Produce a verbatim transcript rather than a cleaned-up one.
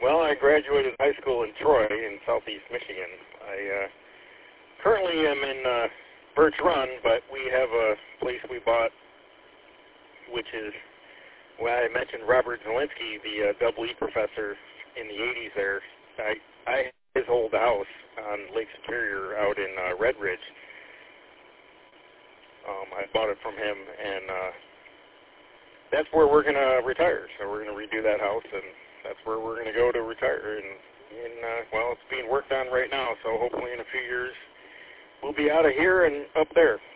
Well, I graduated high school in Troy in southeast Michigan. I uh, currently am in uh, Birch Run, but we have a place we bought, which is, well, I mentioned Robert Zielinski, the uh, double E professor in the eighties there. I, I had his old house on Lake Superior out in uh, Red Ridge. Um, I bought it from him, and uh, that's where we're going to retire. So we're going to redo that house, and that's where we're going to go to retire. And, and uh, well, it's being worked on right now, so hopefully in a few years we'll be out of here and up there.